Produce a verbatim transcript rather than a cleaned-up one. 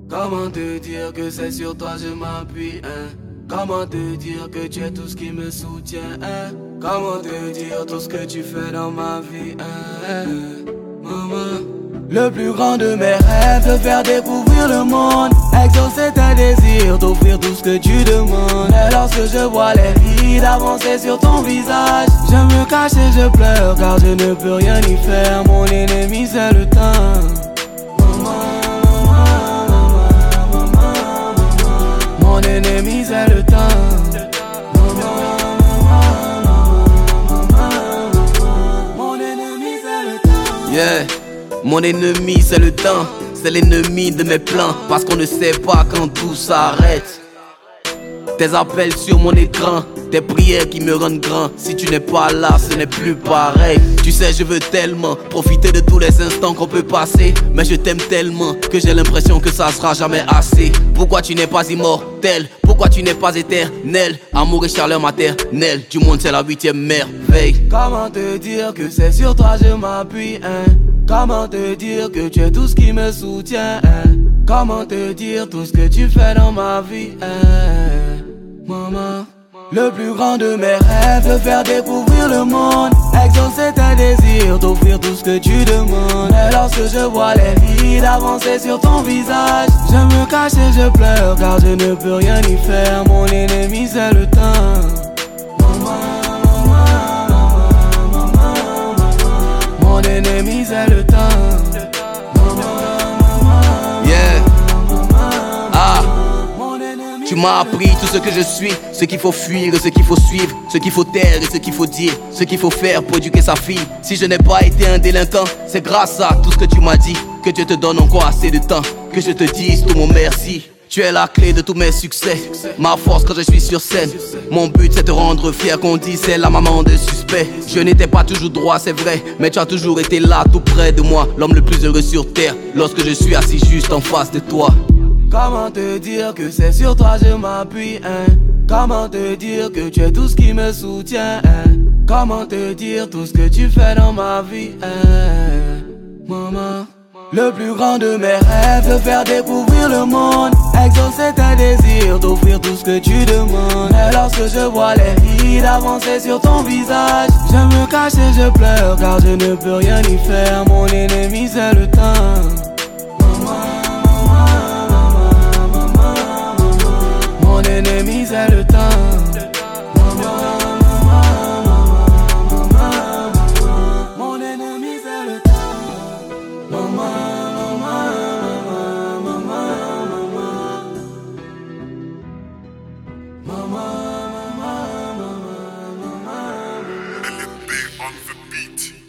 Comment te dire que c'est sur toi je m'appuie, hein? Comment te dire que tu es tout ce qui me soutient, hein? Comment te dire tout ce que tu fais dans ma vie, hein? Maman. Le plus grand de mes rêves, de faire découvrir le monde, exaucer tes désirs, t'offrir tout ce que tu demandes. Et lorsque je vois les rides avancer sur ton visage, je me cache et je pleure car je ne peux rien y faire. Mon ennemi c'est le temps. Mon ennemi c'est le temps. Mon ennemi c'est le temps. Yeah. Mon ennemi c'est le temps. C'est l'ennemi de mes plans. Parce qu'on ne sait pas quand tout s'arrête. Tes appels sur mon écran, tes prières qui me rendent grand. Si tu n'es pas là, ce n'est plus pareil. Tu sais, je veux tellement profiter de tous les instants qu'on peut passer. Mais je t'aime tellement que j'ai l'impression que ça sera jamais assez. Pourquoi tu n'es pas immortel? Pourquoi tu n'es pas éternel? Amour et chaleur maternelle, du monde c'est la huitième merveille. Comment te dire que c'est sur toi je m'appuie, hein? Comment te dire que tu es tout ce qui me soutient, hein? Comment te dire tout ce que tu fais dans ma vie, hein? Maman. Le plus grand de mes rêves, de faire découvrir le monde, exaucer tes désirs, t'offrir tout ce que tu demandes. Et lorsque je vois les rides avancer sur ton visage, je me cache et je pleure car je ne peux rien y faire. Mon ennemi c'est le temps. Maman, maman, maman, maman, maman. Mon ennemi c'est le temps. Tu m'as appris tout ce que je suis, ce qu'il faut fuir et ce qu'il faut suivre, ce qu'il faut taire et ce qu'il faut dire, ce qu'il faut faire pour éduquer sa fille. Si je n'ai pas été un délinquant, c'est grâce à tout ce que tu m'as dit. Que Dieu te donne encore assez de temps, que je te dise tout mon merci. Tu es la clé de tous mes succès, ma force quand je suis sur scène. Mon but c'est de te rendre fier, qu'on dise c'est la maman de suspect. Je n'étais pas toujours droit, c'est vrai, mais tu as toujours été là, tout près de moi. L'homme le plus heureux sur terre, lorsque je suis assis juste en face de toi. Comment te dire que c'est sur toi je m'appuie, hein? Comment te dire que tu es tout ce qui me soutient, hein? Comment te dire tout ce que tu fais dans ma vie, hein? Maman. Le plus grand de mes rêves, de faire découvrir le monde, exaucer tes désirs, t'offrir tout ce que tu demandes. Et lorsque je vois les rides avancer sur ton visage, je me cache et je pleure car je ne peux rien y faire. Mon ennemi c'est le temps. Mon ennemi c'est le temps. Mon ennemi c'est le temps. Maman, maman, maman, maman, maman, maman, maman, maman. L M B on the beat.